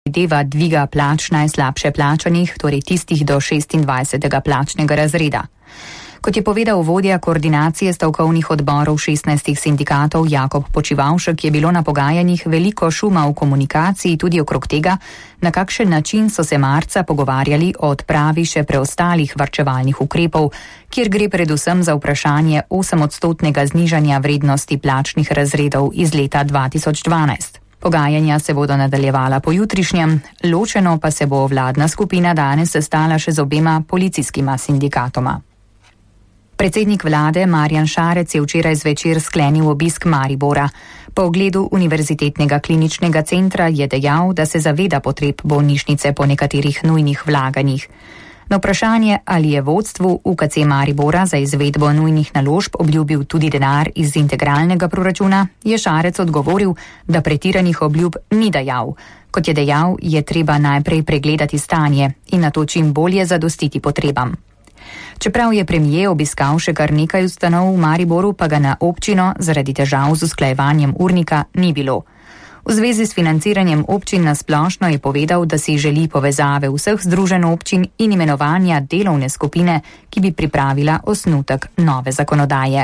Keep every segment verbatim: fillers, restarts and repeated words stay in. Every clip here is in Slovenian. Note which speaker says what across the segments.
Speaker 1: predvideva dviga plač najslabše plačanih, torej tistih do šestindvajsetega plačnega razreda. Kot je povedal vodja koordinacije stavkovnih odborov šestnajstih sindikatov Jakob Počivalšek, je bilo na pogajanjih veliko šuma v komunikaciji tudi okrog tega, na kakšen način so se marca pogovarjali o odpravi še preostalih varčevalnih ukrepov, kjer gre predvsem za vprašanje osemodstotnega znižanja vrednosti plačnih razredov iz leta dva tisoč dvanajst. Pogajanja se bodo nadaljevala pojutrišnjem, ločeno pa se bo vladna skupina danes sestala še z obema policijskima sindikatoma. Predsednik vlade Marjan Šarec je včeraj zvečer sklenil obisk Maribora. Po ogledu Univerzitetnega kliničnega centra je dejal, da se zaveda potreb bolnišnice po nekaterih nujnih vlaganjih. Na vprašanje, ali je vodstvu U K C Maribora za izvedbo nujnih naložb obljubil tudi denar iz integralnega proračuna, je Šarec odgovoril, da pretiranih obljub ni dajal. Kot je dejal, je treba najprej pregledati stanje in nato čim bolje zadostiti potrebam. Čeprav je premijer obiskal še kar nekaj ustanov v Mariboru, pa ga na občino zaradi težav z usklajevanjem urnika ni bilo. V zvezi s financiranjem občin na splošno je povedal, da si želi povezave vseh združenj občin in imenovanja delovne skupine, ki bi pripravila osnutek nove zakonodaje.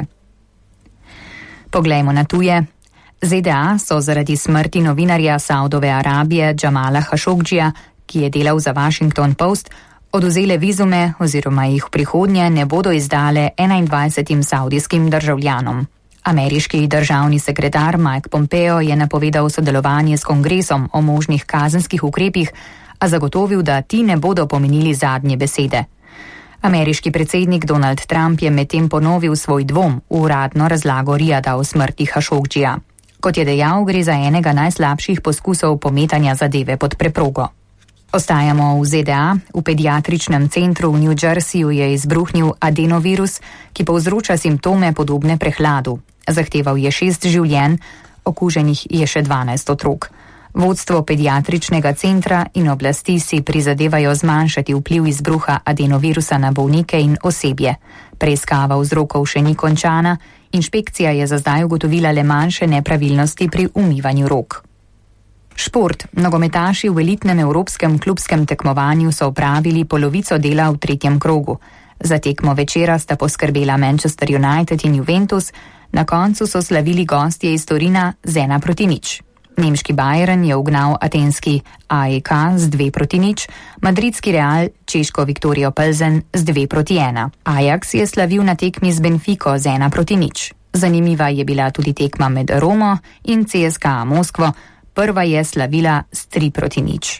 Speaker 1: Poglejmo na tuje. Z D A so zaradi smrti novinarja Saudove Arabije Džamala Hašogdžija, ki je delal za Washington Post, odvzele vizume oziroma jih v prihodnje ne bodo izdale enaindvajsetim saudijskim državljanom. Ameriški državni sekretar Mike Pompeo je napovedal sodelovanje s kongresom o možnih kazenskih ukrepih, a zagotovil, da ti ne bodo pomenili zadnje besede. Ameriški predsednik Donald Trump je medtem ponovil svoj dvom v uradno razlago Rijada o smrti Hašogdžija. Kot je dejal, gre za enega najslabših poskusov pometanja zadeve pod preprogo. Ostajamo v Z D A. V pediatričnem centru v New Jerseyju je izbruhnil adenovirus, ki povzroča simptome podobne prehladu. Zahteval je šest življenj, okuženih je še dvanajst otrok. Vodstvo pediatričnega centra in oblasti si prizadevajo zmanjšati vpliv izbruha adenovirusa na bolnike in osebje. Preiskava vzrokov še ni končana, inšpekcija je za zdaj ugotovila le manjše nepravilnosti pri umivanju rok. Šport. Nogometaši v elitnem evropskem klubskem tekmovanju so opravili polovico dela v tretjem krogu. Za tekmo večera sta poskrbela Manchester United in Juventus, na koncu so slavili gostje iz Torina z ena proti nič. Nemški Bayern je ugnal atenski A E K z dve proti nič, madridski Real češko Viktorijo Plzen z dve proti ena. Ajax je slavil na tekmi z Benfico z ena proti nič. Zanimiva je bila tudi tekma med Romo in C S K A Moskvo. Prva je slavila s tri proti nič.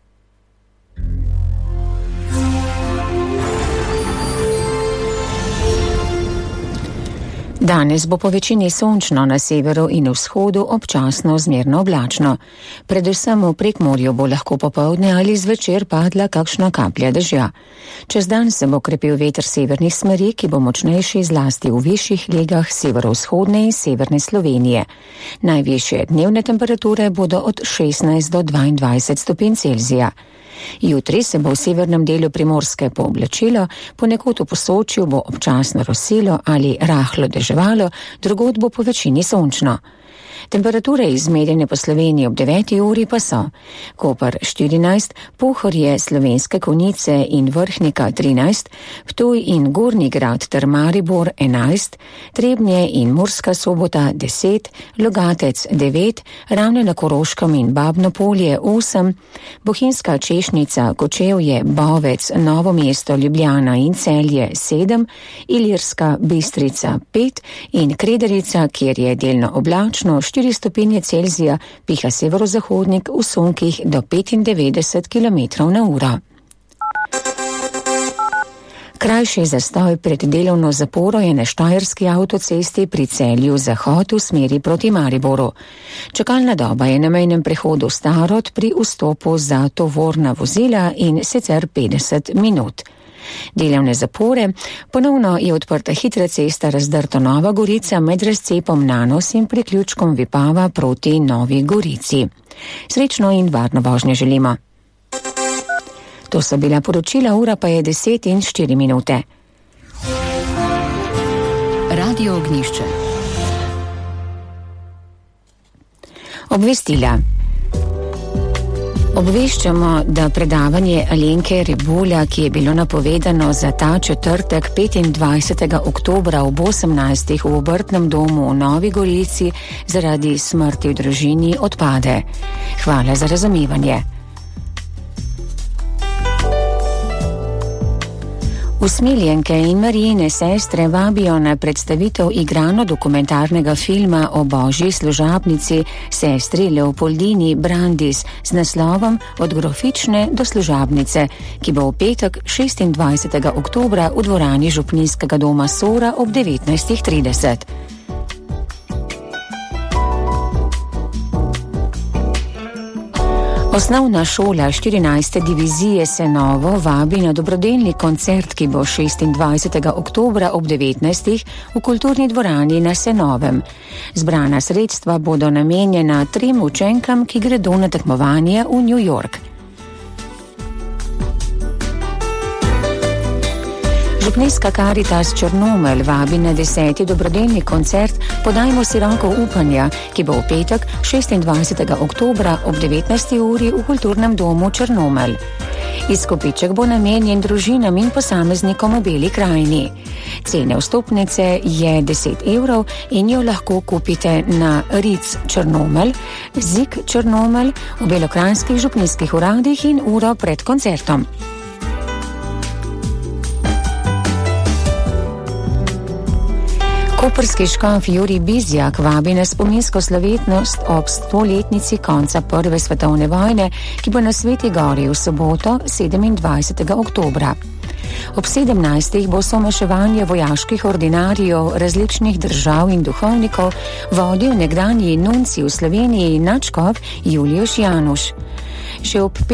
Speaker 2: Danes bo po večini sončno, na severu in vzhodu občasno zmerno oblačno. Predvsem v Prekmurju bo lahko popoldne ali zvečer padla kakšna kaplja dežja. Čez dan se bo krepil veter severnih smeri, ki bo močnejši zlasti v višjih legah severovzhodne in severne Slovenije. Najvišje dnevne temperature bodo od šestnajst do dvaindvajset stopinj Celzija. Jutri se bo v severnem delu Primorske pooblačilo, ponekod v Posočju bo občasno rosilo ali rahlo deževalo, drugod bo po večini sončno. Temperature izmerjene po Sloveniji ob deveti uri pa so: Koper štirinajst, Pohorje, Slovenske Konjice in Vrhnika trinajst, Ptuj in Gornji Grad ter Maribor enajst, Trebnje in Murska Sobota deset, Logatec devet, Ravne na Koroškem in Babno Polje osem, Bohinjska Češnica, Kočevje, Bovec, Novo mesto, Ljubljana in Celje sedem, Ilirska Bistrica pet in Krederica, kjer je delno oblačno, štiri stopinje Celzija, piha severozahodnik v sunkih do petindevetdeset kilometrov na uro. Krajši zastoj pred delovno zaporo je na Štajerski avtocesti pri Celju zahod v smeri proti Mariboru. Čakalna doba je na mejnem prehodu Starod pri vstopu za tovorna vozila in sicer petdeset minut. Delovne zapore. Ponovno je odprta hitra cesta Razdrto Nova Gorica med razcepom Nanos in priključkom Vipava proti Novi Gorici. Srečno in varno vožnjo želimo. To so bila poročila, ura pa je deset in štiri minute.
Speaker 1: Radio Ognjišče.
Speaker 2: Obvestila. Obveščamo, da predavanje Alenke Rebula, ki je bilo napovedano za ta četrtek petindvajsetega oktobra ob osemnajstih v obrtnem domu v Novi Gorici zaradi smrti v družini odpade. Hvala za razumevanje. Usmiljenke in Marijine sestre vabijo na predstavitev igrano-dokumentarnega filma o božji služabnici sestri Leopoldini Brandis z naslovom Od grofične do služabnice, ki bo v petek šestindvajsetega oktobra v dvorani župnijskega doma Sora ob devetnajstih trideset. Osnovna šola štirinajste divizije Senovo vabi na dobrodelni koncert, ki bo šestindvajsetega oktobra ob devetnajstih v kulturni dvorani na Senovem. Zbrana sredstva bodo namenjena trem učenkam, ki gredo na tekmovanje v New York. Župnijska Karitas Črnomelj vabi na deseti dobrodelni koncert Podajmo si roko upanja, ki bo v petek šestindvajsetega oktobra ob devetnajsti uri v kulturnem domu Črnomelj. Izkupiček bo namenjen družinam in posameznikom v Beli krajini. Cene vstopnice je deset evrov in jo lahko kupite na Ric Črnomelj, Zik Črnomelj, v belokranjskih župnijskih uradih in uro pred koncertom. Koprski škof Jurij Bizjak vabi na spominsko slovetnost ob stoletnici konca prve svetovne vojne, ki bo na Sveti Gori v soboto sedemindvajsetega oktobra. Ob sedemnajstih bo someševanje vojaških ordinarijev različnih držav in duhovnikov vodil nekdanji nunci v Sloveniji nadškof Julius Januš. Še ob